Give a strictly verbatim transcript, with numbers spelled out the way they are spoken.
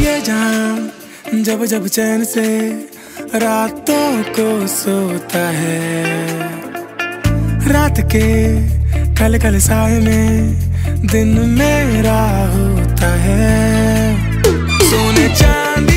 ये जहां जब जब चैन से रातों को सोता है, रात के काले काले साए में दिन मेरा होता है। सोने चांदी